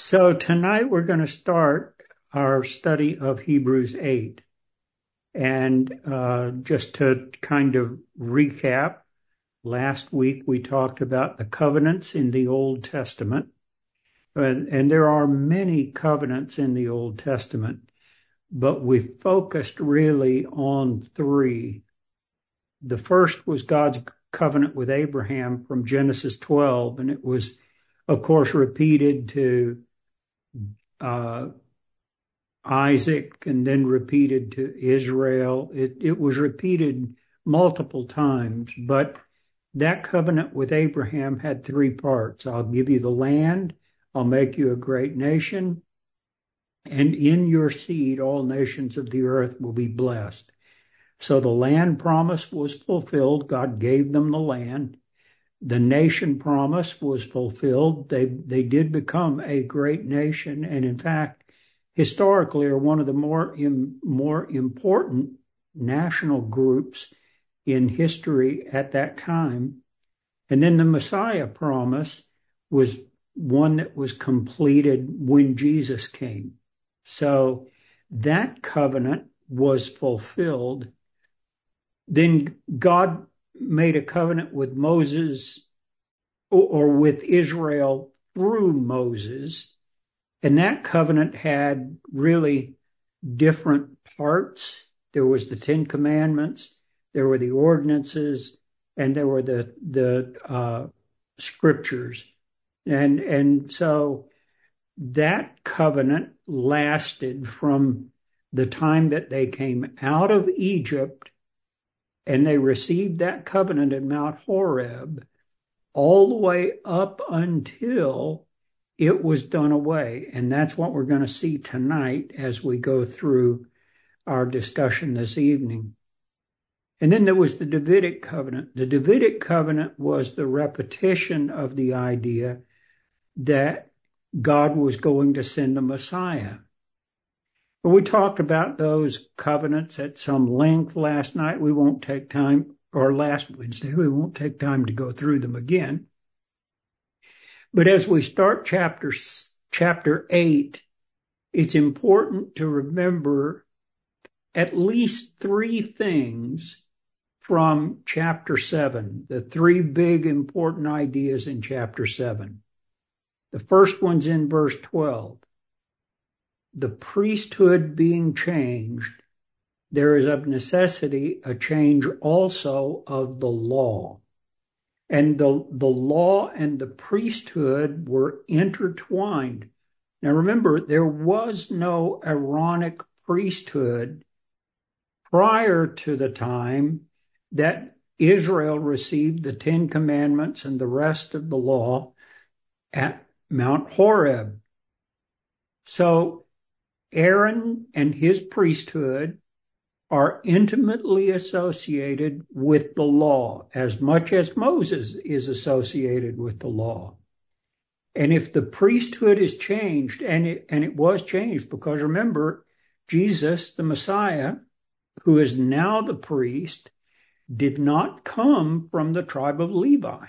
So tonight we're going to start our study of Hebrews 8. And just to kind of recap, last week we talked about the covenants in the Old Testament. And there are many covenants in the Old Testament, but we focused really on three. The first was God's covenant with Abraham from Genesis 12, and it was, of course, repeated to Isaac and then repeated to Israel. It was repeated multiple times, but that covenant with Abraham had three parts. I'll give you the land, I'll make you a great nation, and in your seed all nations of the earth will be blessed. So the land promise was fulfilled. God gave them the land. The nation promise was fulfilled. They did become a great nation, and in fact, historically, are one of the more important national groups in history at that time. And then the Messiah promise was one that was completed when Jesus came. So that covenant was fulfilled. Then God made a covenant with Moses or with Israel through Moses. And that covenant had really different parts. There was the Ten Commandments, there were the ordinances, and there were the scriptures. And so that covenant lasted from the time that they came out of Egypt and they received that covenant at Mount Horeb all the way up until it was done away. And that's what we're going to see tonight as we go through our discussion this evening. And then there was the Davidic covenant. The Davidic covenant was the repetition of the idea that God was going to send a Messiah. But we talked about those covenants at some length last night. We won't take time, or last Wednesday, we won't take time to go through them again. But as we start chapter 8, it's important to remember at least three things from chapter 7, the three big important ideas in chapter 7. The first one's in verse 12. The priesthood being changed, there is of necessity a change also of the law. And the law and the priesthood were intertwined. Now remember, there was no Aaronic priesthood prior to the time that Israel received the Ten Commandments and the rest of the law at Mount Horeb. So Aaron and his priesthood are intimately associated with the law as much as Moses is associated with the law. And if the priesthood is changed, and it was changed, because remember, Jesus, the Messiah, who is now the priest, did not come from the tribe of Levi.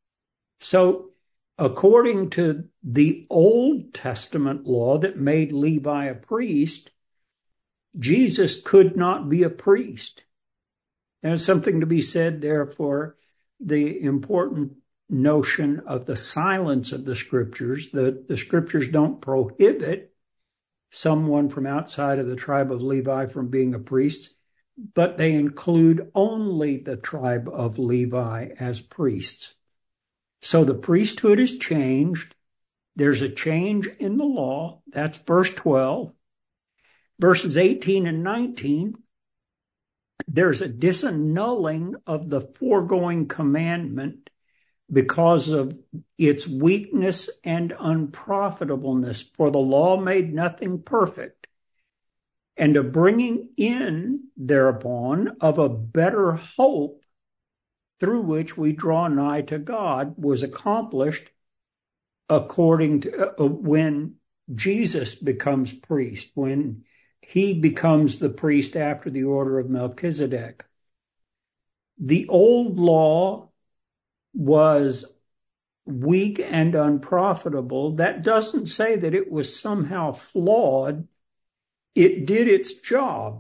So according to the Old Testament law that made Levi a priest, Jesus could not be a priest. There's something to be said there for the important notion of the silence of the scriptures. The scriptures don't prohibit someone from outside of the tribe of Levi from being a priest, but they include only the tribe of Levi as priests. So the priesthood is changed. There's a change in the law. That's verse 12. Verses 18 and 19, there's a disannulling of the foregoing commandment because of its weakness and unprofitableness, for the law made nothing perfect, and a bringing in thereupon of a better hope through which we draw nigh to God was accomplished according to when Jesus becomes priest, when he becomes the priest after the order of Melchizedek. The old law was weak and unprofitable. That doesn't say that it was somehow flawed. It did its job.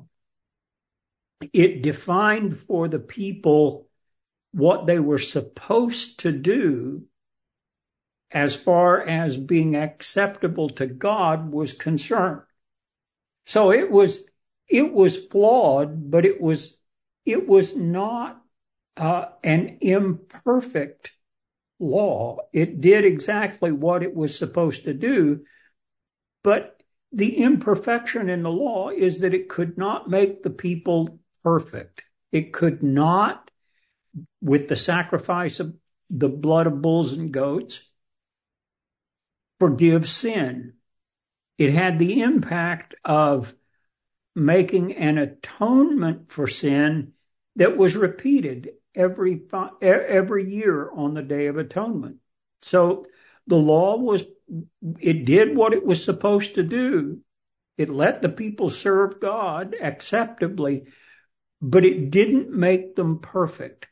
It defined for the people what they were supposed to do as far as being acceptable to God was concerned. So it was flawed, but it was not an imperfect law. It did exactly what it was supposed to do, but the imperfection in the law is that it could not make the people perfect. It could not, with the sacrifice of the blood of bulls and goats, forgive sin. It had the impact of making an atonement for sin that was repeated every year on the Day of Atonement. So the law it did what it was supposed to do. It let the people serve God acceptably, but it didn't make them perfect.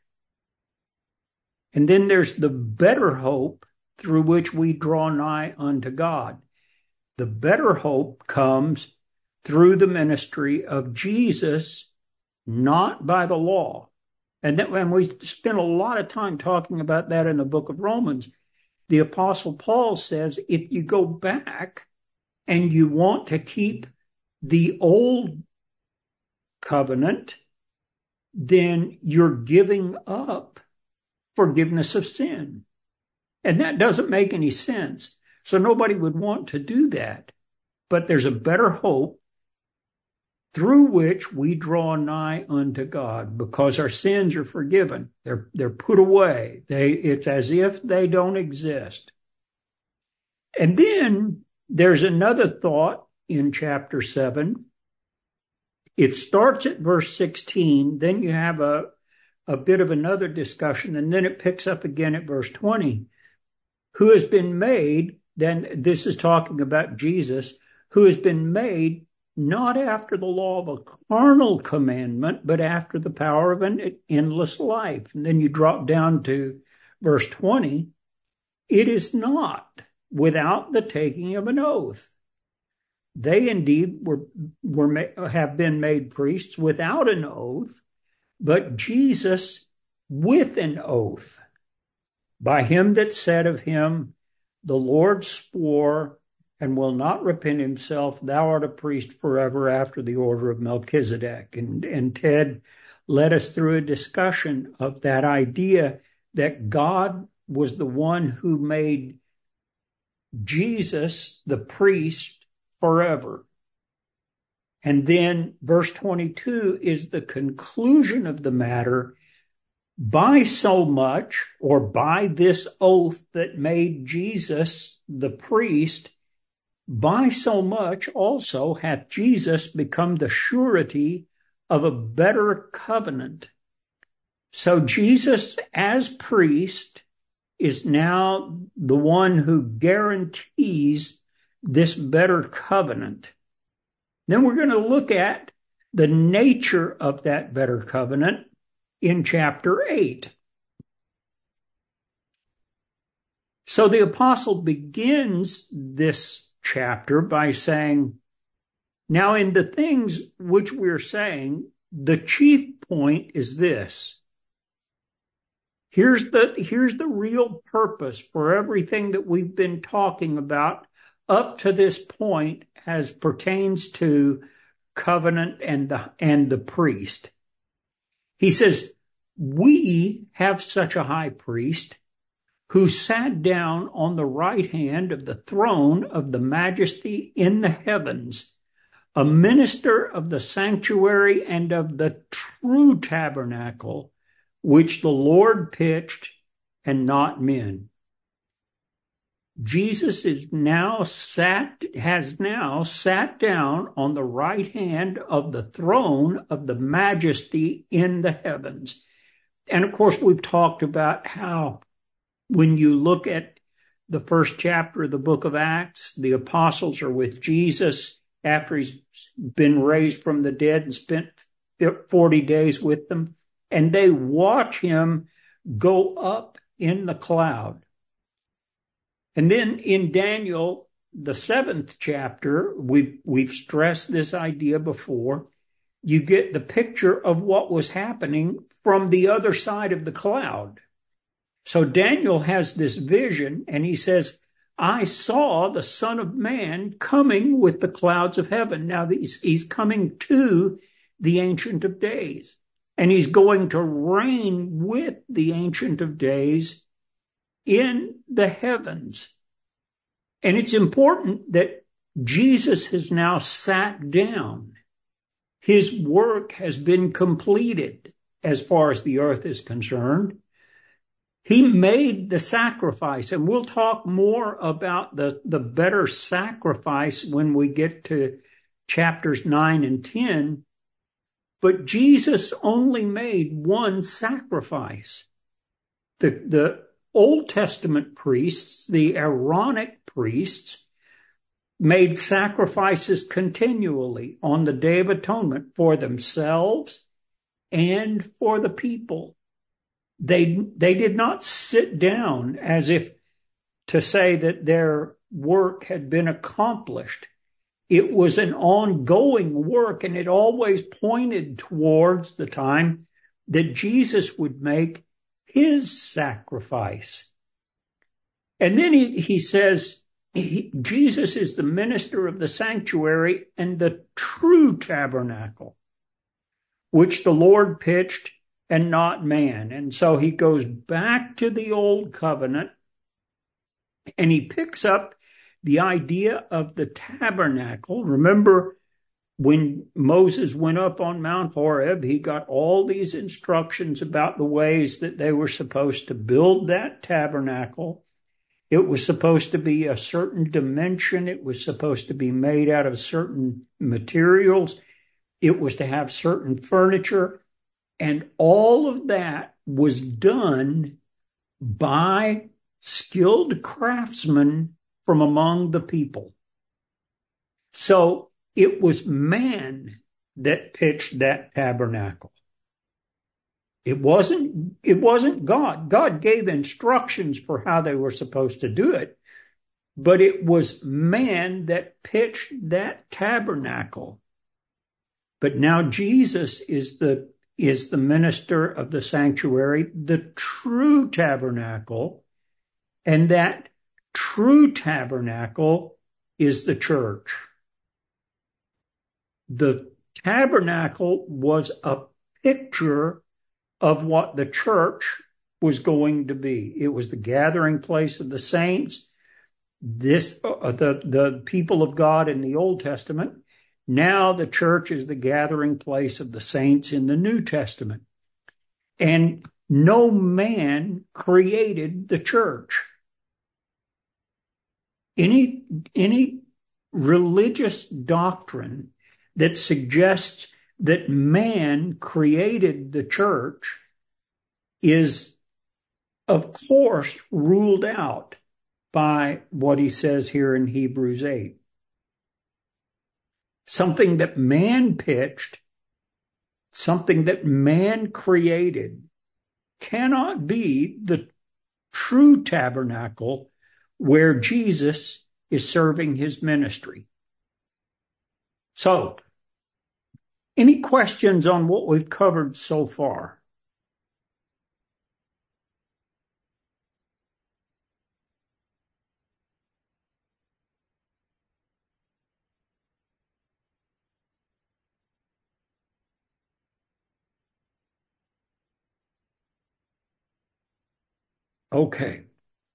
And then there's the better hope through which we draw nigh unto God. The better hope comes through the ministry of Jesus, not by the law. And we spent a lot of time talking about that in the book of Romans. The Apostle Paul says, if you go back and you want to keep the old covenant, then you're giving up forgiveness of sin. And that doesn't make any sense. So nobody would want to do that. But there's a better hope through which we draw nigh unto God, because our sins are forgiven. They're put away. It's as if they don't exist. And then there's another thought in chapter 7. It starts at verse 16. Then you have a bit of another discussion, and then it picks up again at verse 20. Who has been made, then this is talking about Jesus, who has been made not after the law of a carnal commandment, but after the power of an endless life. And then you drop down to verse 20. It is not without the taking of an oath. They indeed have been made priests without an oath, but Jesus with an oath. By him that said of him, the Lord swore and will not repent himself, thou art a priest forever after the order of Melchizedek. And Ted led us through a discussion of that idea that God was the one who made Jesus the priest forever. And then verse 22 is the conclusion of the matter. By so much, or by this oath that made Jesus the priest, by so much also hath Jesus become the surety of a better covenant. So Jesus as priest is now the one who guarantees this better covenant. Then we're going to look at the nature of that better covenant in chapter 8. So the apostle begins this chapter by saying, now in the things which we're saying, the chief point is this. Here's the real purpose for everything that we've been talking about up to this point as pertains to covenant and the priest. He says, we have such a high priest who sat down on the right hand of the throne of the majesty in the heavens, a minister of the sanctuary and of the true tabernacle, which the Lord pitched and not men. Jesus has now sat down on the right hand of the throne of the majesty in the heavens. And of course, we've talked about how when you look at the first chapter of the book of Acts, the apostles are with Jesus after he's been raised from the dead and spent 40 days with them, and they watch him go up in the cloud. And then in Daniel, the 7th chapter, we've stressed this idea before. You get the picture of what was happening from the other side of the cloud. So Daniel has this vision, and he says, I saw the Son of Man coming with the clouds of heaven. Now he's coming to the Ancient of Days, and he's going to reign with the Ancient of Days in the heavens. And it's important that Jesus has now sat down. His work has been completed as far as the earth is concerned. He made the sacrifice, and we'll talk more about the better sacrifice when we get to chapters 9 and 10. But Jesus only made one sacrifice. The Old Testament priests, the Aaronic priests, made sacrifices continually on the Day of Atonement for themselves and for the people. They did not sit down as if to say that their work had been accomplished. It was an ongoing work, and it always pointed towards the time that Jesus would make his sacrifice. And then he says, Jesus is the minister of the sanctuary and the true tabernacle, which the Lord pitched and not man. And so he goes back to the old covenant, and he picks up the idea of the tabernacle. Remember, when Moses went up on Mount Horeb, he got all these instructions about the ways that they were supposed to build that tabernacle. It was supposed to be a certain dimension. It was supposed to be made out of certain materials. It was to have certain furniture. And all of that was done by skilled craftsmen from among the people. So it was man that pitched that tabernacle. It wasn't God. God gave instructions for how they were supposed to do it, but it was man that pitched that tabernacle. But now Jesus is the minister of the sanctuary, the true tabernacle, and that true tabernacle is the church. The tabernacle was a picture of what the church was going to be. It was the gathering place of the saints, the people of God in the Old Testament. Now the church is the gathering place of the saints in the New Testament. And no man created the church. Any religious doctrine that suggests that man created the church is, of course, ruled out by what he says here in Hebrews 8. Something that man pitched, something that man created, cannot be the true tabernacle where Jesus is serving his ministry. So, any questions on what we've covered so far? Okay.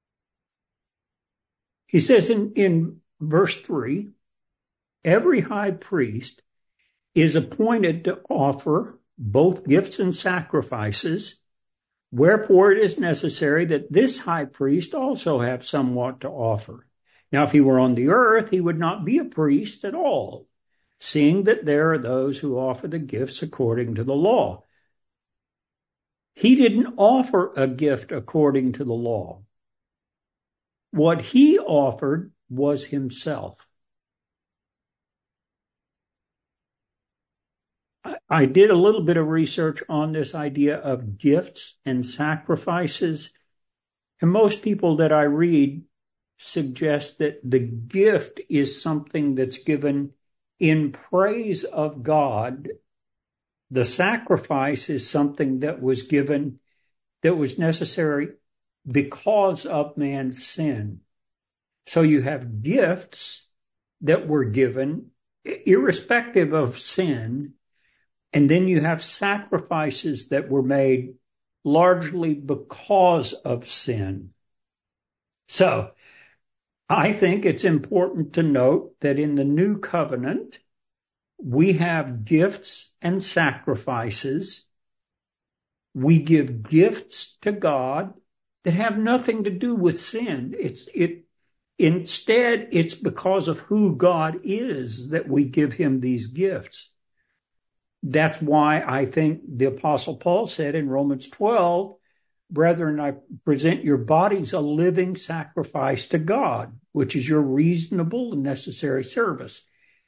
He says in verse 3, every high priest is appointed to offer both gifts and sacrifices, wherefore it is necessary that this high priest also have somewhat to offer. Now, if he were on the earth, he would not be a priest at all, seeing that there are those who offer the gifts according to the law. He didn't offer a gift according to the law. What he offered was himself. I did a little bit of research on this idea of gifts and sacrifices, and most people that I read suggests that the gift is something that's given in praise of God. The sacrifice is something that was given, that was necessary because of man's sin. So you have gifts that were given irrespective of sin, and then you have sacrifices that were made largely because of sin. So I think it's important to note that in the new covenant, we have gifts and sacrifices. We give gifts to God that have nothing to do with sin. Instead, it's because of who God is that we give him these gifts. That's why I think the Apostle Paul said in Romans 12, brethren, I present your bodies a living sacrifice to God, which is your reasonable and necessary service.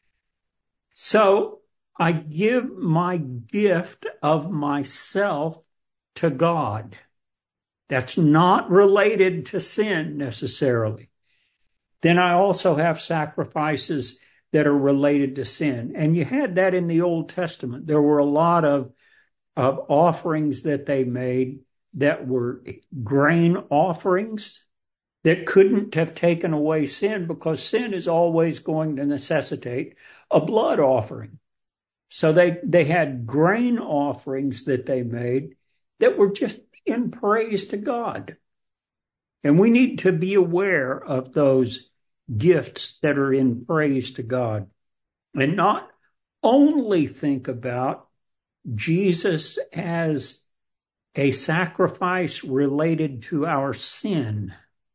So I give my gift of myself to God. That's not related to sin necessarily. Then I also have sacrifices that are related to sin. And you had that in the Old Testament. There were a lot of offerings that they made that were grain offerings that couldn't have taken away sin, because sin is always going to necessitate a blood offering. So they had grain offerings that they made that were just in praise to God. And we need to be aware of those gifts that are in praise to God, and not only think about Jesus as a sacrifice related to our sin.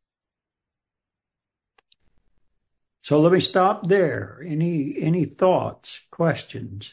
So let me stop there. Any thoughts, questions?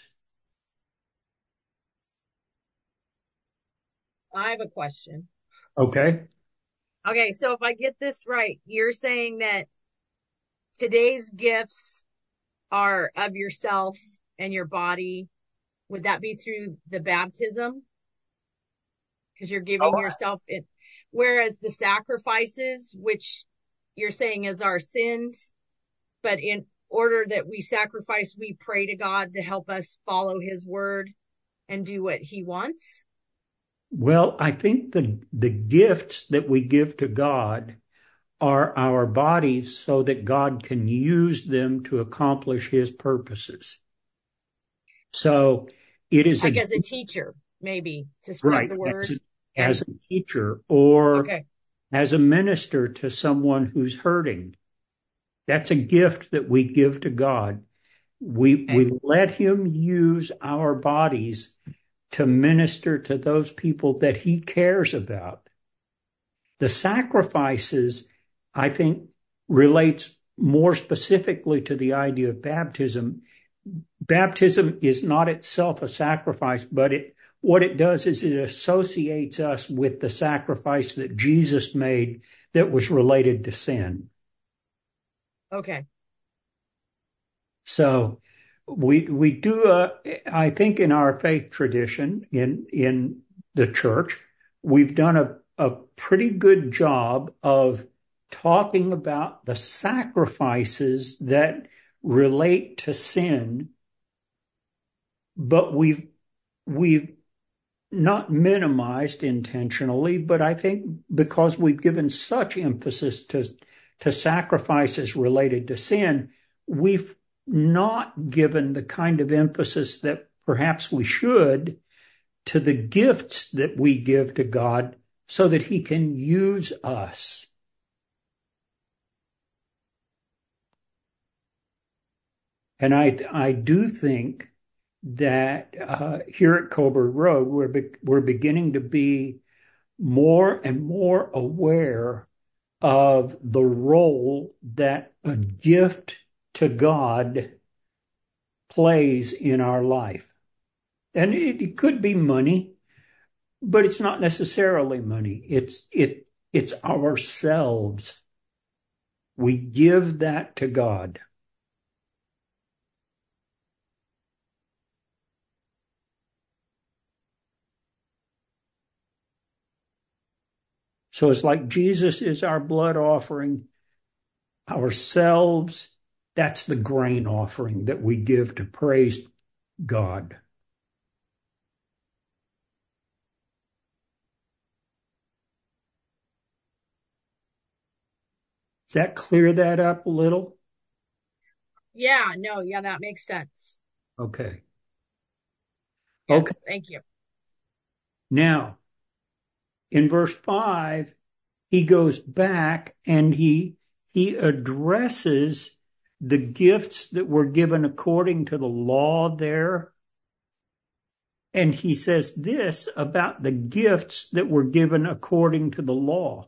I have a question. Okay. Okay, so if I get this right, you're saying that today's gifts are of yourself and your body. Would that be through the baptism? Because you're giving yourself it. Whereas the sacrifices, which you're saying is our sins, but in order that we sacrifice, we pray to God to help us follow his word and do what he wants. Well, I think the gifts that we give to God are our bodies so that God can use them to accomplish his purposes. So it is like as a teacher, maybe to spread right, the word. as a teacher, or Okay. as a minister to someone who's hurting. That's a gift that we give to God. We let him use our bodies to minister to those people that he cares about. The sacrifices, I think, relates more specifically to the idea of baptism. Baptism is not itself a sacrifice, but what it does is it associates us with the sacrifice that Jesus made that was related to sin. Okay. So we do, I think in our faith tradition in the church, we've done a pretty good job of talking about the sacrifices that relate to sin, but we've not minimized intentionally, but I think because we've given such emphasis to sacrifices related to sin, we've not given the kind of emphasis that perhaps we should to the gifts that we give to God so that he can use us. And I do think that here at Coburg Road, we're beginning to be more and more aware of the role that a gift to God plays in our life. And it could be money, but it's not necessarily money. It's ourselves. We give that to God. So it's like Jesus is our blood offering. ourselves, that's the grain offering that we give to praise God. Does that clear that up a little? Yeah, no, yeah, that makes sense. Okay. Yes, Okay. thank you. Now, in verse 5, he goes back and he addresses the gifts that were given according to the law there. And he says this about the gifts that were given according to the law,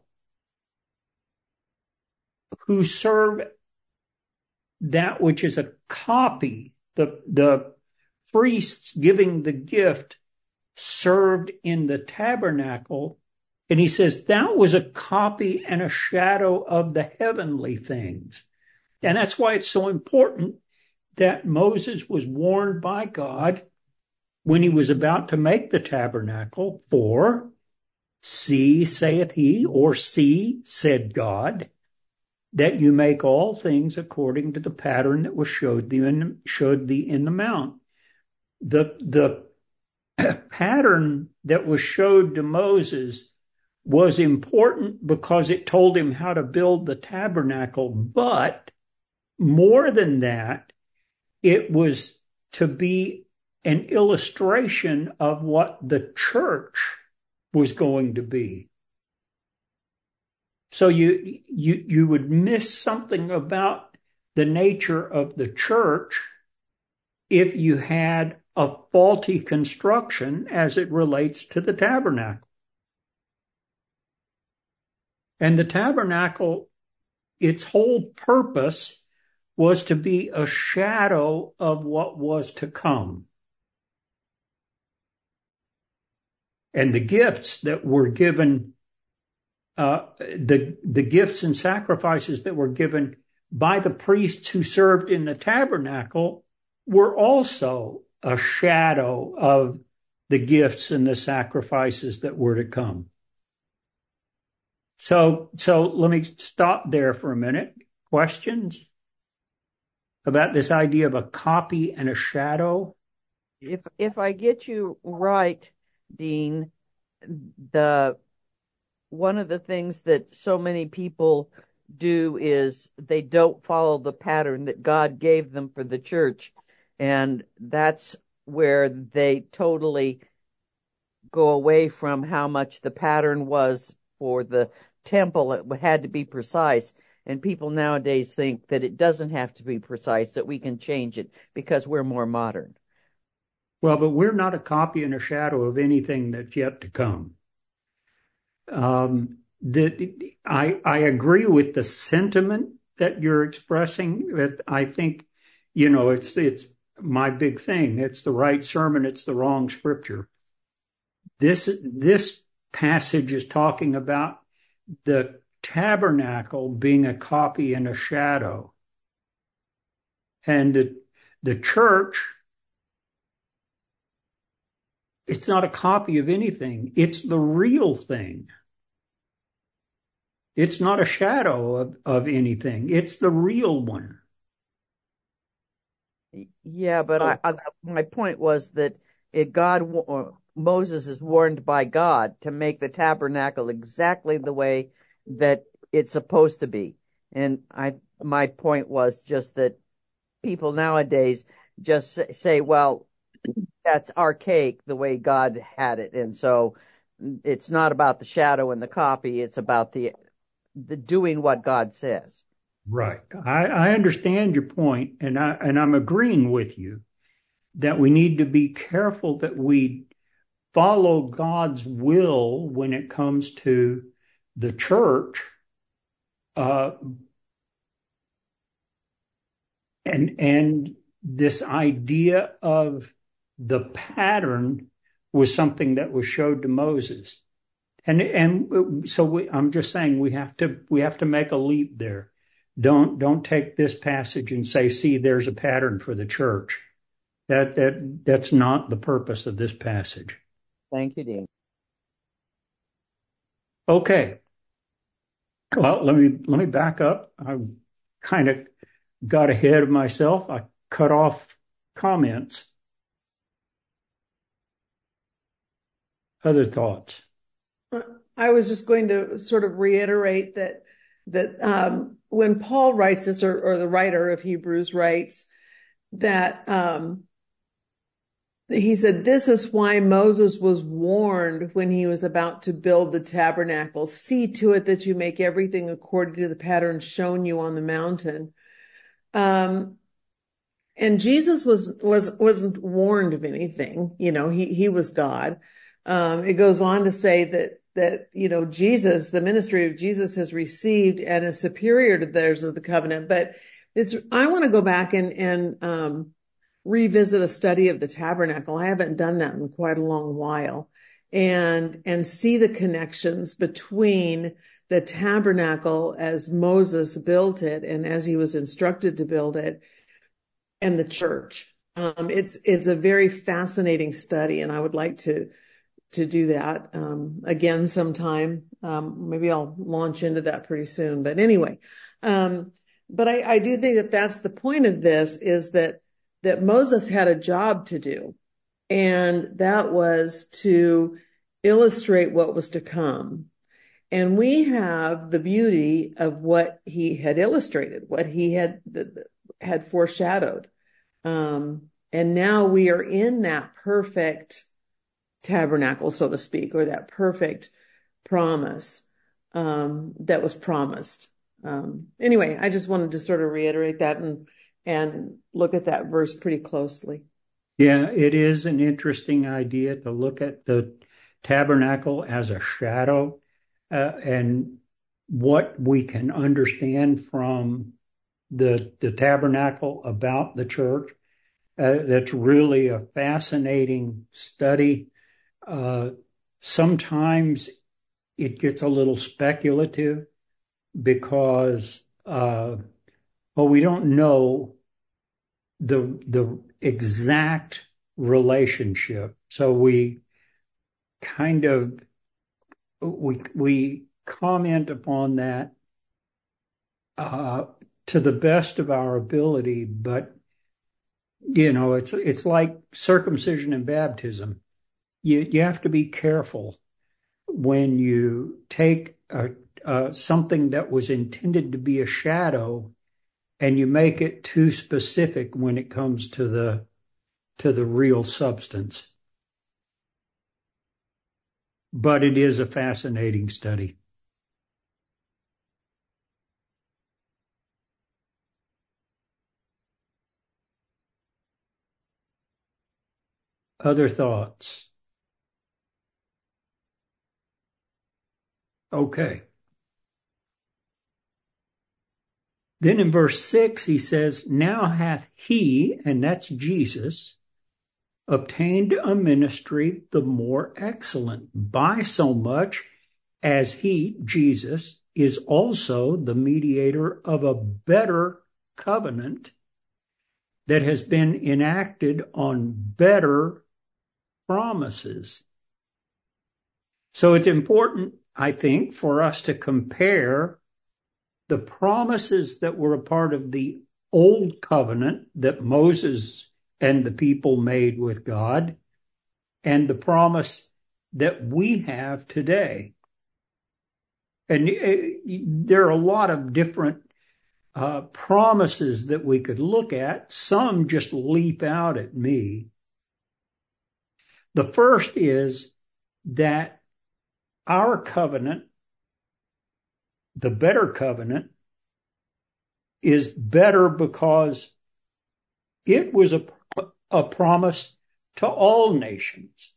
who serve that which is a copy. The priests giving the gift served in the tabernacle. And he says that was a copy and a shadow of the heavenly things. And that's why it's so important that Moses was warned by God when he was about to make the tabernacle, for see, saith he, or see, said God, that you make all things according to the pattern that was showed thee in the mount. The pattern that was showed to Moses was important because it told him how to build the tabernacle, but more than that, it was to be an illustration of what the church was going to be. So you would miss something about the nature of the church if you had a faulty construction as it relates to the tabernacle. And the tabernacle, its whole purpose was to be a shadow of what was to come. And the gifts that were given, the gifts and sacrifices that were given by the priests who served in the tabernacle were also a shadow of the gifts and the sacrifices that were to come. So let me stop there for a minute. Questions about this idea of a copy and a shadow? If I get you right, Dean, one of the things that so many people do is they don't follow the pattern that God gave them for the church, and that's where they totally go away from how much the pattern was for the temple. It had to be precise, and people nowadays think that it doesn't have to be precise, that we can change it because we're more modern. Well, but we're not a copy and a shadow of anything that's yet to come. I agree with the sentiment that you're expressing. I think, it's my big thing. It's the right sermon. It's the wrong scripture. This passage is talking about the tabernacle being a copy and a shadow. And the church, it's not a copy of anything. It's the real thing. It's not a shadow of anything. It's the real one. Yeah, but my point was that Moses is warned by God to make the tabernacle exactly the way that it's supposed to be. And my point was just that people nowadays just say, well, that's archaic the way God had it. And so it's not about the shadow and the copy. It's about the doing what God says. Right. I understand your point, and I'm agreeing with you that we need to be careful that we follow God's will when it comes to the church. And this idea of the pattern was something that was showed to Moses. And so I'm just saying we have to make a leap there. Don't take this passage and say, see, there's a pattern for the church. That's not the purpose of this passage. Thank you, Dean. Okay. Well, let me back up. kind of got ahead of myself. I cut off comments. Other thoughts? I was just going to sort of reiterate that when Paul writes this, or the writer of Hebrews writes that he said, this is why Moses was warned when he was about to build the tabernacle. See to it that you make everything according to the pattern shown you on the mountain. And Jesus wasn't warned of anything. He was God. It goes on to say that Jesus, the ministry of Jesus, has received and is superior to theirs of the covenant. But I want to go back and revisit a study of the tabernacle. I haven't done that in quite a long while, and see the connections between the tabernacle as Moses built it and as he was instructed to build it, and the church. It's a very fascinating study, and I would like to do that again sometime. Maybe I'll launch into that pretty soon. But anyway, but I do think that that's the point of this, is that Moses had a job to do, and that was to illustrate what was to come. And we have the beauty of what he had illustrated, what he had foreshadowed. And now we are in that perfect tabernacle, so to speak, or that perfect promise that was promised. Anyway, I just wanted to sort of reiterate that and look at that verse pretty closely. Yeah, it is an interesting idea to look at the tabernacle as a shadow, and what we can understand from the tabernacle about the church. That's really a fascinating study. Sometimes it gets a little speculative because we don't know the exact relationship. So we kind of we comment upon that to the best of our ability, but it's like circumcision and baptism. You have to be careful when you take something that was intended to be a shadow and you make it too specific when it comes to the real substance. But it is a fascinating study. Other thoughts? Okay. Then in verse 6, he says, now hath he, and that's Jesus, obtained a ministry the more excellent, by so much as he, Jesus, is also the mediator of a better covenant that has been enacted on better promises. So it's important, I think, for us to compare the promises that were a part of the old covenant that Moses and the people made with God, and the promise that we have today. And there are a lot of different promises that we could look at. Some just leap out at me. The first is that our covenant, the better covenant, is better because it was a promise to all nations.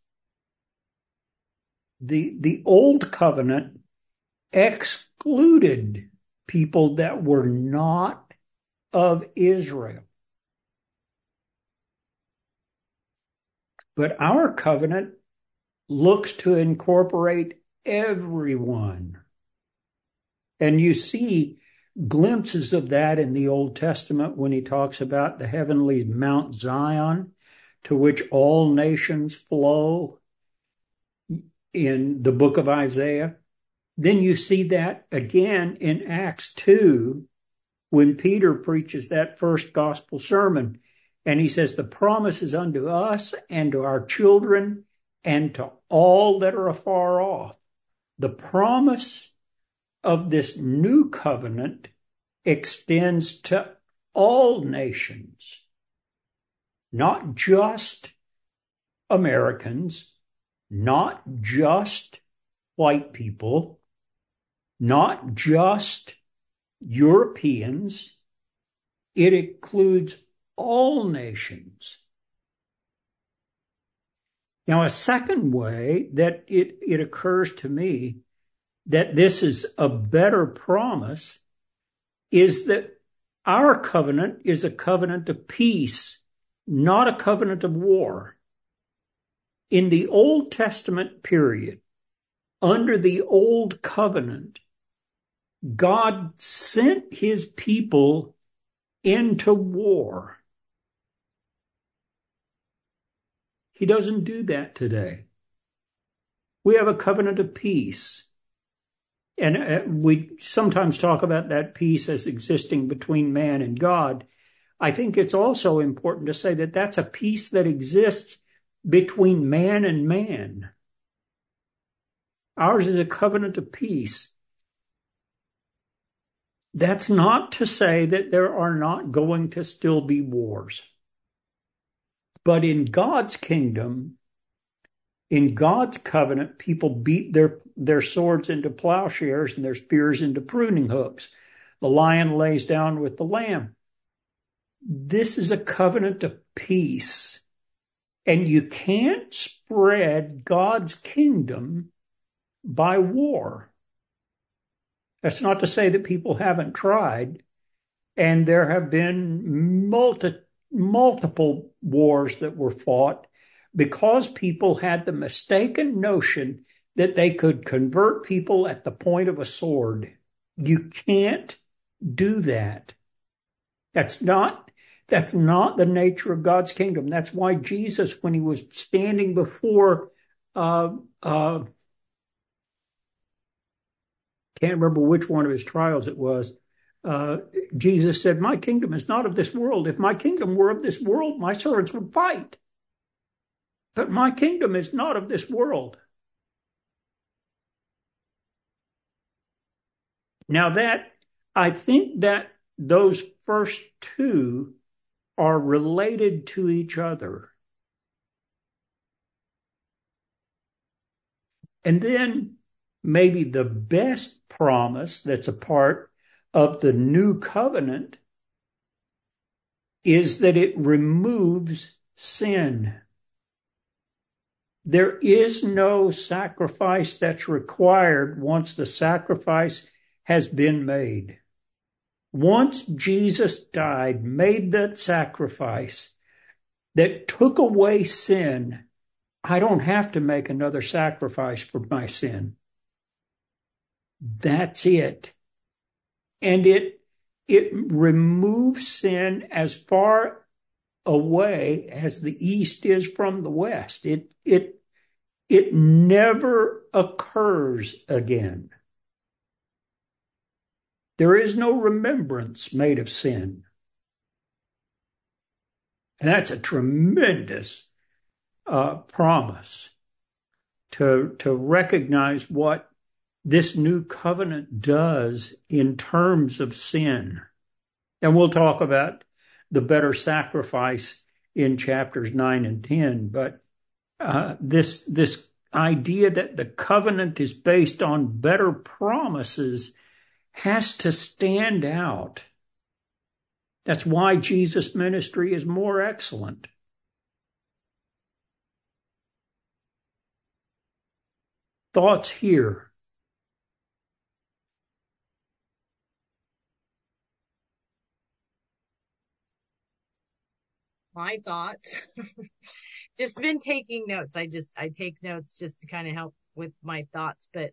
The old covenant excluded people that were not of Israel. But our covenant looks to incorporate everyone. And you see glimpses of that in the Old Testament when he talks about the heavenly Mount Zion, to which all nations flow, in the book of Isaiah. Then you see that again in Acts 2, when Peter preaches that first gospel sermon. And he says, the promise is unto us and to our children and to all that are afar off. The promise of this new covenant extends to all nations, not just Americans, not just white people, not just Europeans. It includes all nations. Now, a second way that it occurs to me that this is a better promise is that our covenant is a covenant of peace, not a covenant of war. In the Old Testament period, under the Old Covenant, God sent his people into war. He doesn't do that today. We have a covenant of peace. And we sometimes talk about that peace as existing between man and God. I think it's also important to say that that's a peace that exists between man and man. Ours is a covenant of peace. That's not to say that there are not going to still be wars. But in God's kingdom, in God's covenant, people beat their swords into plowshares and their spears into pruning hooks. The lion lays down with the lamb. This is a covenant of peace. And you can't spread God's kingdom by war. That's not to say that people haven't tried. And there have been multiple wars that were fought because people had the mistaken notion that they could convert people at the point of a sword. You can't do that. That's not the nature of God's kingdom. That's why Jesus, when he was standing before, can't remember which one of his trials it was, Jesus said, my kingdom is not of this world. If my kingdom were of this world, my servants would fight. But my kingdom is not of this world. Now I think that those first two are related to each other. And then maybe the best promise that's a part of the new covenant is that it removes sin. There is no sacrifice that's required once the sacrifice has been made. Once Jesus died, made that sacrifice that took away sin, I don't have to make another sacrifice for my sin. That's it. And it removes sin as far away as the east is from the west. It never occurs again. There is no remembrance made of sin. And that's a tremendous promise to recognize what this new covenant does in terms of sin. And we'll talk about the better sacrifice in chapters 9 and 10. But this idea that the covenant is based on better promises has to stand out. That's why Jesus' ministry is more excellent. Thoughts here? My thoughts. Just been taking notes. I take notes just to kind of help with my thoughts, but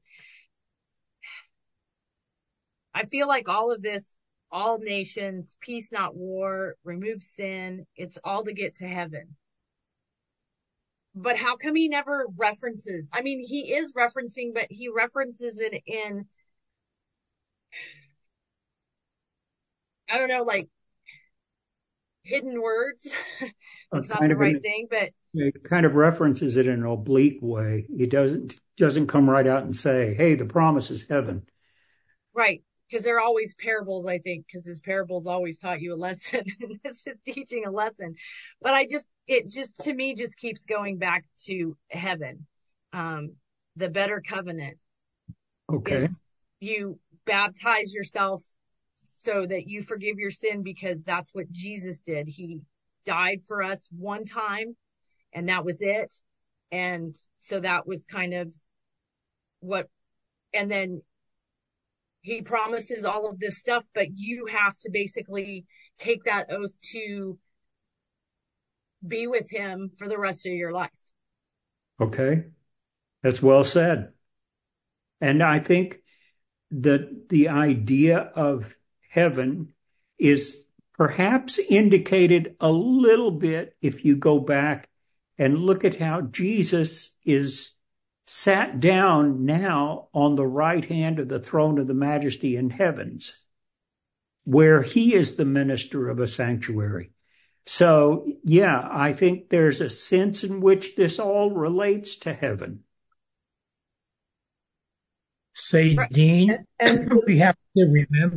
I feel like all of this, all nations, peace, not war, remove sin, it's all to get to heaven. But how come he never references? I mean, he is referencing, but he references it in I don't know, like hidden words. That's not kind the of right thing, but it kind of references it in an oblique way. He doesn't come right out and say, "Hey, the promise is heaven." right. Because they're always parables, I think, because his parables always taught you a lesson. And this is teaching a lesson. But it just, to me, just keeps going back to heaven. The better covenant Okay. is you baptize yourself so that you forgive your sin, because that's what Jesus did. He died for us one time, and that was it. And so that was kind of what, and then he promises all of this stuff, but you have to basically take that oath to be with him for the rest of your life. Okay. That's well said. And I think that the idea of heaven is perhaps indicated a little bit if you go back and look at how Jesus is sat down now on the right hand of the throne of the majesty in heavens, where he is the minister of a sanctuary. So, yeah, I think there's a sense in which this all relates to heaven. Say, Right. Dean, And we have to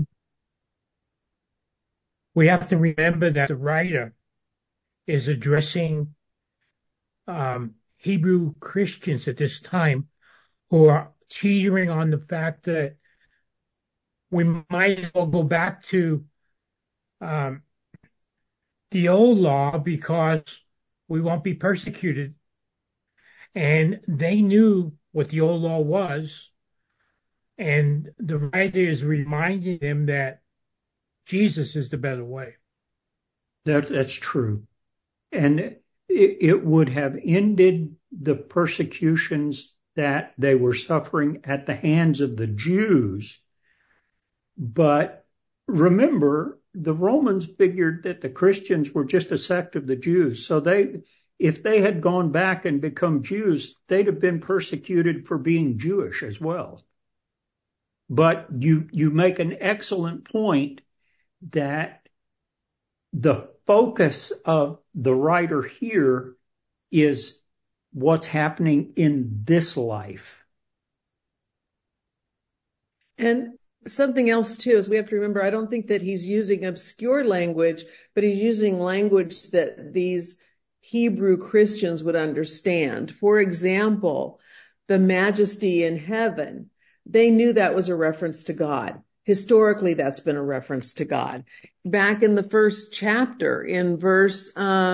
remember that the writer is addressing Hebrew Christians at this time who are teetering on the fact that we might as well go back to the old law because we won't be persecuted. And they knew what the old law was. And the writer is reminding them that Jesus is the better way. That's true. And it would have ended the persecutions that they were suffering at the hands of the Jews. But remember, the Romans figured that the Christians were just a sect of the Jews. So if they had gone back and become Jews, they'd have been persecuted for being Jewish as well. But you make an excellent point that the focus of the writer here is what's happening in this life. And something else too is we have to remember, I don't think that he's using obscure language, but he's using language that these Hebrew Christians would understand. For example, the majesty in heaven, they knew that was a reference to God. Historically, that's been a reference to God. Back in the first chapter, in verse,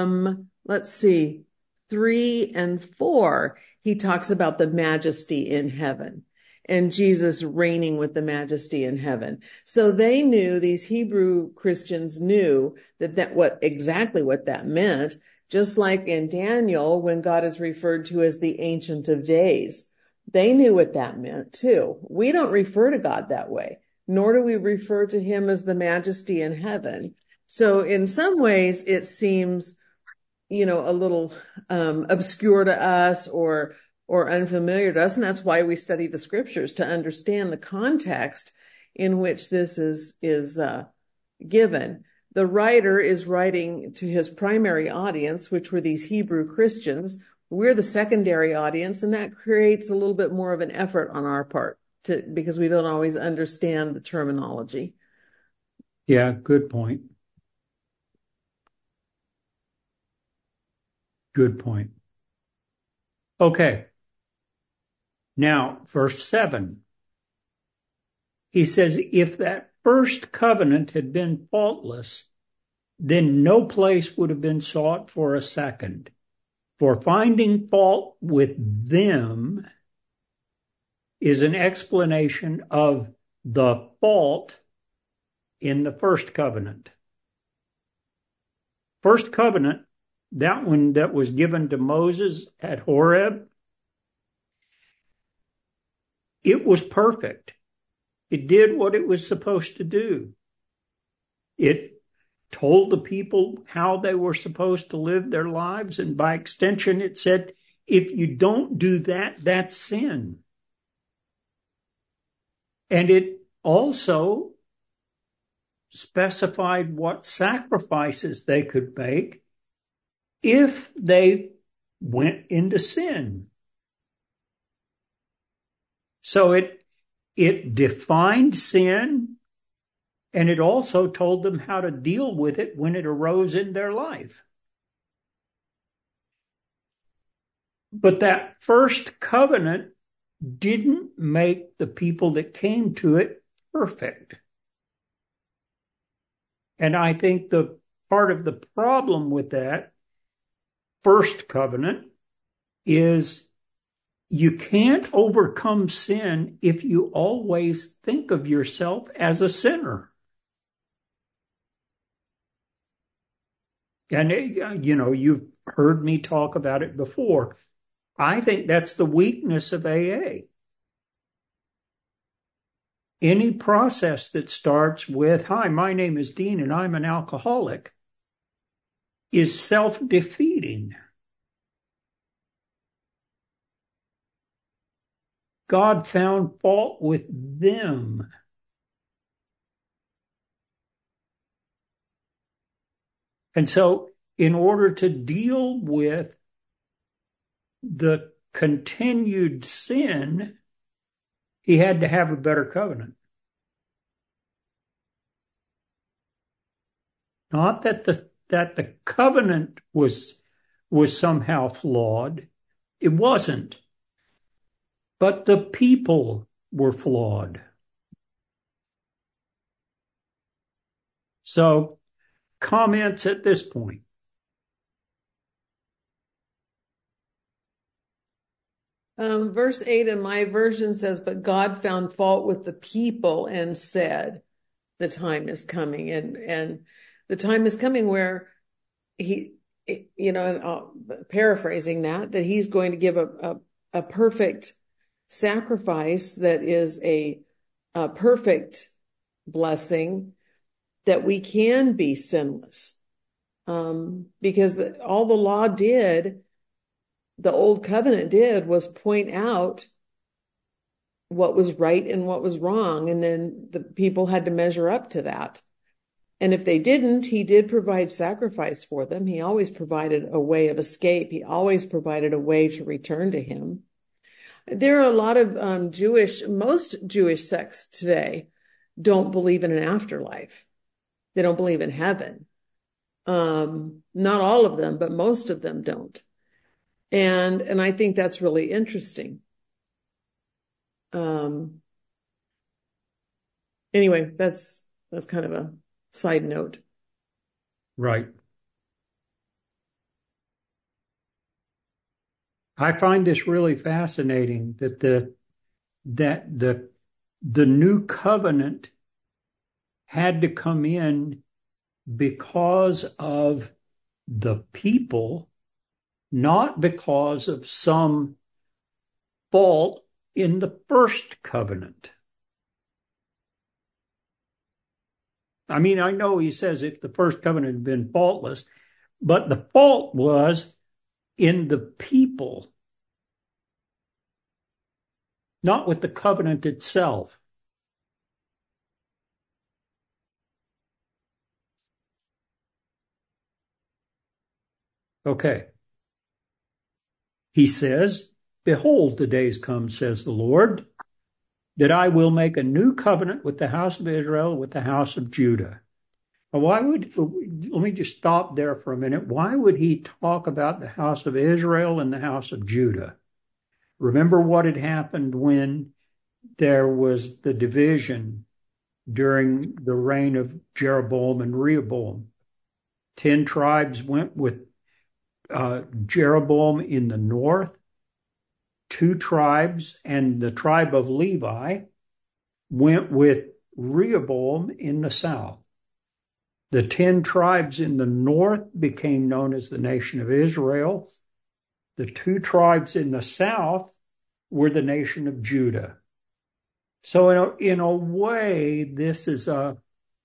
3 and 4, he talks about the majesty in heaven and Jesus reigning with the majesty in heaven. So they knew, these Hebrew Christians knew exactly what that meant, just like in Daniel, when God is referred to as the Ancient of Days. They knew what that meant too. We don't refer to God that way, nor do we refer to him as the majesty in heaven. So in some ways it seems, a little obscure to us or unfamiliar to us. And that's why we study the scriptures, to understand the context in which this is given. The writer is writing to his primary audience, which were these Hebrew Christians. We're the secondary audience, and that creates a little bit more of an effort on our part because we don't always understand the terminology. Yeah, good point. Good point. Okay. Now, verse 7. He says, if that first covenant had been faultless, then no place would have been sought for a second. For finding fault with them is an explanation of the fault in the first covenant. First covenant, that one that was given to Moses at Horeb, it was perfect. It did what it was supposed to do. It told the people how they were supposed to live their lives, and by extension, it said, if you don't do that, that's sin. And it also specified what sacrifices they could make if they went into sin. So it defined sin, and it also told them how to deal with it when it arose in their life. But that first covenant didn't make the people that came to it perfect. And I think the part of the problem with that first covenant is you can't overcome sin if you always think of yourself as a sinner. And, you've heard me talk about it before. I think that's the weakness of AA. Any process that starts with, "Hi, my name is Dean and I'm an alcoholic," is self-defeating. God found fault with them. And so, in order to deal with the continued sin, he had to have a better covenant. Not that the covenant was somehow flawed. It wasn't. But the people were flawed. So, comments at this point? Verse 8 in my version says, "But God found fault with the people and said, the time is coming." And the time is coming where he, paraphrasing that he's going to give a perfect sacrifice that is a perfect blessing, that we can be sinless. Because all the law did, the old covenant did, was point out what was right and what was wrong. And then the people had to measure up to that. And if they didn't, he did provide sacrifice for them. He always provided a way of escape. He always provided a way to return to him. There are a lot of most Jewish sects today don't believe in an afterlife. They don't believe in heaven. Not all of them, but most of them don't. And I think that's really interesting. Anyway, that's kind of a side note. Right. I find this really fascinating that the new covenant had to come in because of the people, not because of some fault in the first covenant. I mean, I know he says if the first covenant had been faultless, but the fault was in the people, not with the covenant itself. Okay. He says, "Behold, the days come, says the Lord, that I will make a new covenant with the house of Israel, with the house of Judah." Let me just stop there for a minute. Why would he talk about the house of Israel and the house of Judah? Remember what had happened when there was the division during the reign of Jeroboam and Rehoboam. 10 tribes went with Jeroboam in the north. 2 tribes and the tribe of Levi went with Rehoboam in the south. The 10 tribes in the north became known as the nation of Israel. The 2 tribes in the south were the nation of Judah. So in a way, this is a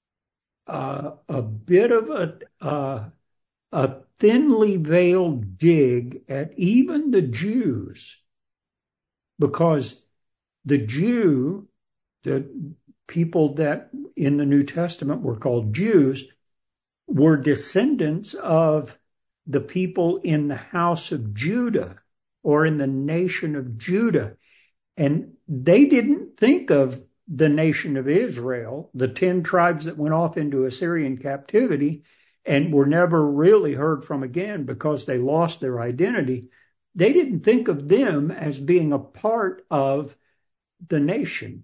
bit of a thinly veiled dig at even the Jews, because the Jew, the people that in the New Testament were called Jews were descendants of the people in the house of Judah or in the nation of Judah. And they didn't think of the nation of Israel, the 10 tribes that went off into Assyrian captivity and were never really heard from again because they lost their identity. They didn't think of them as being a part of the nation.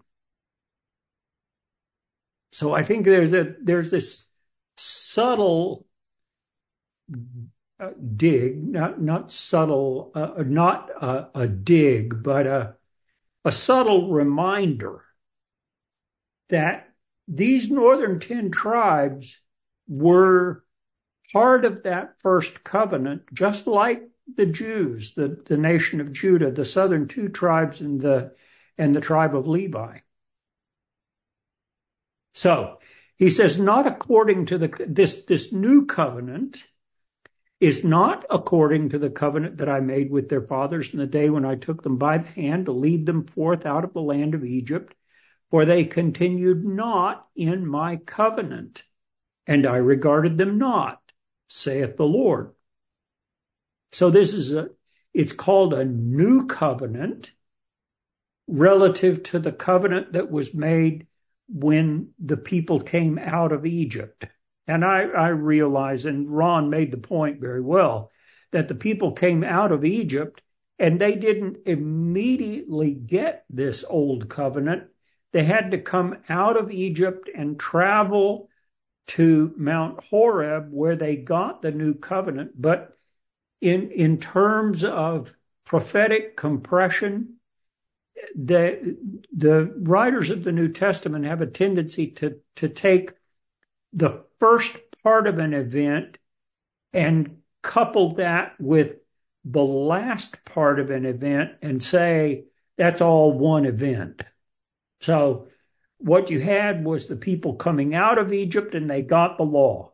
So I think there's this subtle dig, not subtle, not a dig, but a subtle reminder that these northern 10 tribes were part of that first covenant, just like the Jews, the nation of Judah, the southern 2 tribes and the tribe of Levi. So he says, not according to this new covenant is not according to the covenant that I made with their fathers in the day when I took them by the hand to lead them forth out of the land of Egypt, for they continued not in my covenant, and I regarded them not, saith the Lord. So it's called a new covenant relative to the covenant that was made when the people came out of Egypt. And I realize, and Ron made the point very well, that the people came out of Egypt and they didn't immediately get this old covenant. They had to come out of Egypt and travel to Mount Horeb where they got the new covenant. But in terms of prophetic compression, the writers of the New Testament have a tendency to take the first part of an event and couple that with the last part of an event and say that's all one event. So what you had was the people coming out of Egypt and they got the law.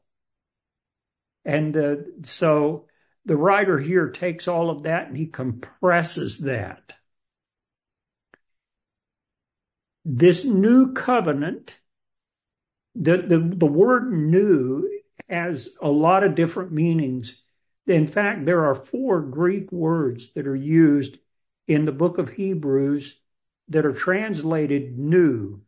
And so the writer here takes all of that and he compresses that. This new covenant, the word new has a lot of different meanings. In fact, there are 4 Greek words that are used in the book of Hebrews that are translated new.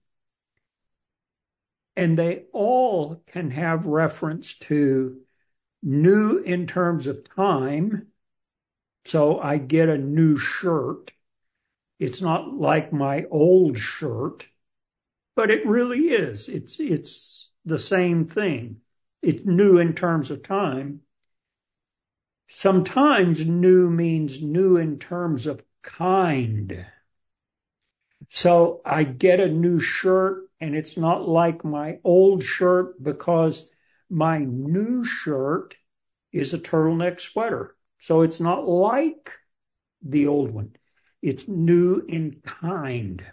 And they all can have reference to new in terms of time. So I get a new shirt. It's not like my old shirt, but it really is. It's the same thing. It's new in terms of time. Sometimes new means new in terms of kind. So I get a new shirt and it's not like my old shirt because my new shirt is a turtleneck sweater. So it's not like the old one. It's new in kind.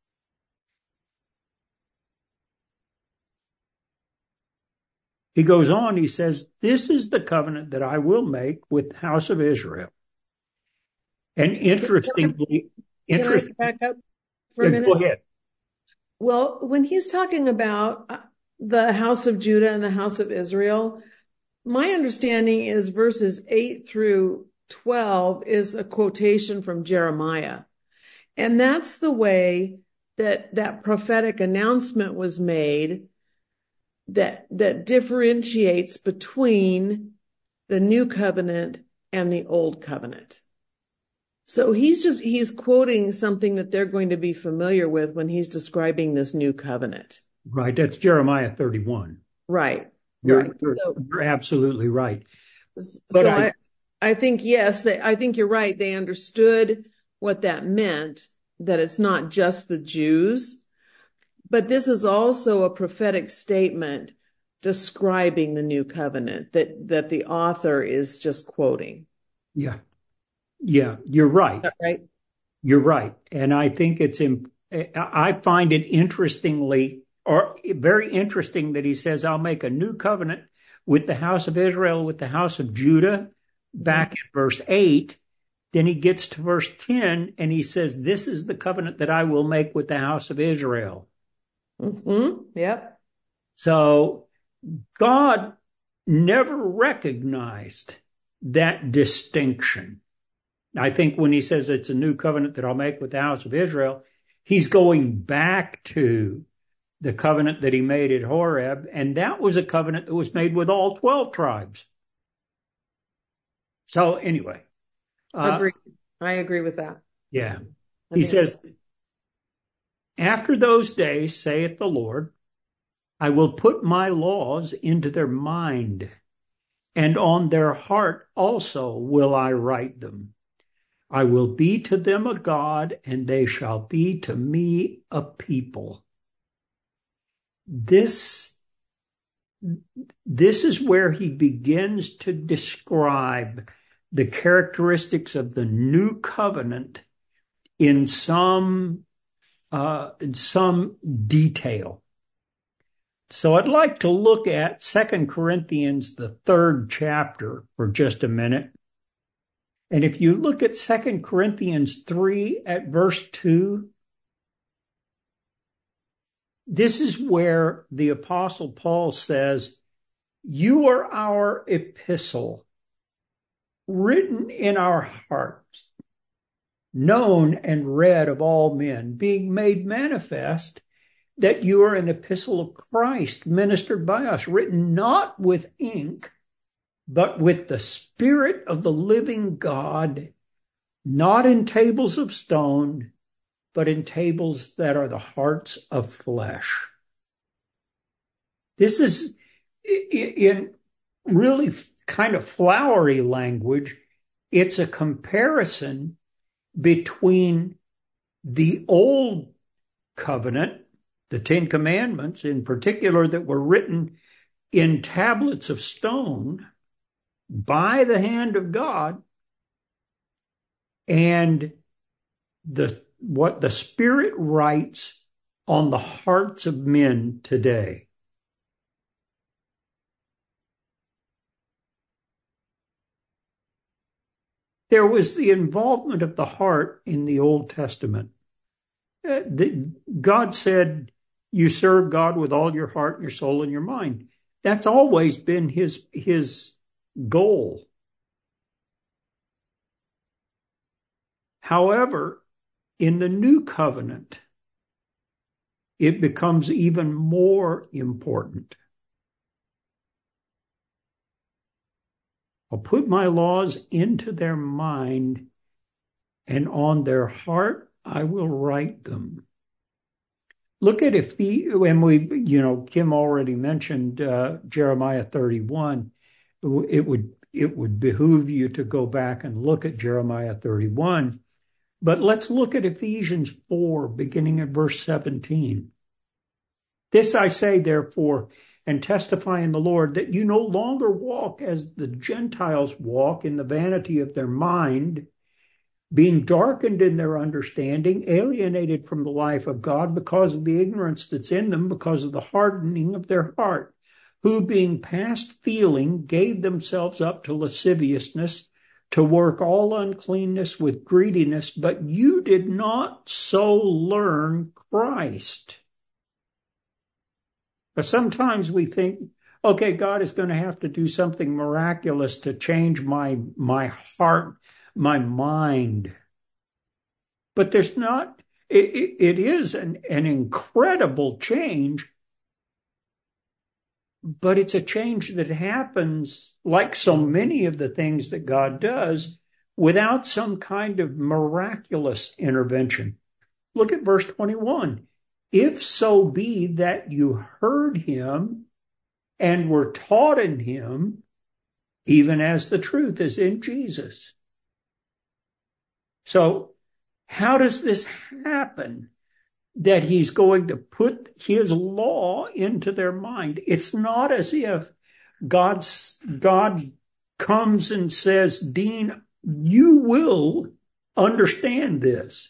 He goes on, he says, this is the covenant that I will make with the house of Israel. And interestingly, can I back up for a minute? Go ahead. Well, when he's talking about the house of Judah and the house of Israel, my understanding is verses 8 through 12 is a quotation from Jeremiah. And that's the way that prophetic announcement was made that differentiates between the new covenant and the old covenant. So he's quoting something that they're going to be familiar with when he's describing this new covenant. Right. That's Jeremiah 31. Right. You're absolutely right. But I think, yes, I think you're right. They understood what that meant, that it's not just the Jews, but this is also a prophetic statement describing the new covenant that the author is just quoting. Yeah. Yeah, you're right. Is that right? You're right. And I think I find it very interesting that he says, I'll make a new covenant with the house of Israel, with the house of Judah, back in verse 8. Then he gets to verse 10 and he says, this is the covenant that I will make with the house of Israel. Yep. So God never recognized that distinction. I think when he says it's a new covenant that I'll make with the house of Israel, he's going back to the covenant that he made at Horeb, and that was a covenant that was made with all 12 tribes. So anyway. Agreed. I agree with that. Yeah. He says, after those days, saith the Lord, I will put my laws into their mind, and on their heart also will I write them. I will be to them a God, and they shall be to me a people. This is where he begins to describe the characteristics of the new covenant in some detail. So I'd like to look at 2 Corinthians, the 3rd chapter, for just a minute. And if you look at 2 Corinthians 3 at verse 2, this is where the Apostle Paul says, you are our epistle, written in our hearts, known and read of all men, being made manifest that you are an epistle of Christ, ministered by us, written not with ink, but with the Spirit of the living God, not in tables of stone, but in tables that are the hearts of flesh. This is, in really kind of flowery language, it's a comparison between the old covenant, the 10 Commandments in particular, that were written in tablets of stone by the hand of God, and what the Spirit writes on the hearts of men today. There was the involvement of the heart in the Old Testament. God said, you serve God with all your heart, your soul, and your mind. That's always been his goal. However, in the new covenant, it becomes even more important. I'll put my laws into their mind, and on their heart I will write them. Look at when Kim already mentioned Jeremiah 31. It would behoove you to go back and look at Jeremiah 31. But let's look at Ephesians 4, beginning at verse 17. This I say, therefore, and testify in the Lord, that you no longer walk as the Gentiles walk in the vanity of their mind, being darkened in their understanding, alienated from the life of God because of the ignorance that's in them, because of the hardening of their heart, who being past feeling gave themselves up to lasciviousness, to work all uncleanness with greediness, but you did not so learn Christ. But sometimes we think, okay, God is going to have to do something miraculous to change my heart, my mind. But there's not, it is an incredible change, but it's a change that happens, like so many of the things that God does, without some kind of miraculous intervention. Look at verse 21. If so be that you heard him and were taught in him, even as the truth is in Jesus. So how does this happen, that he's going to put his law into their mind? It's not as if God comes and says, Dean, you will understand this.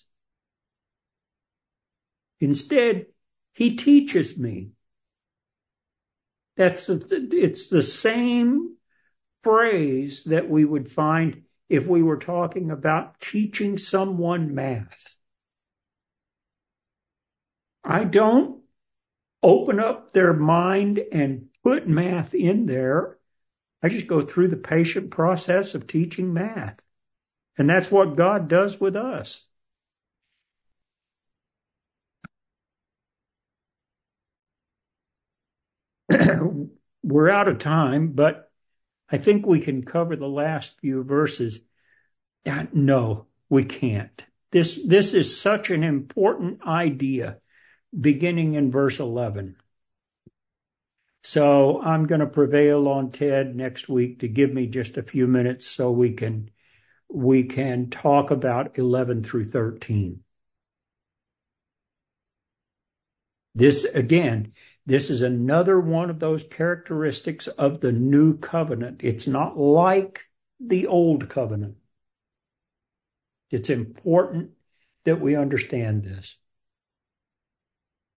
Instead, he teaches me. It's the same phrase that we would find if we were talking about teaching someone math. I don't open up their mind and put math in there. I just go through the patient process of teaching math. And that's what God does with us. We're out of time, but I think we can cover the last few verses. No, we can't. This is such an important idea, beginning in verse 11. So I'm going to prevail on Ted next week to give me just a few minutes so we can talk about 11 through 13. This is another one of those characteristics of the new covenant. It's not like the old covenant. It's important that we understand this.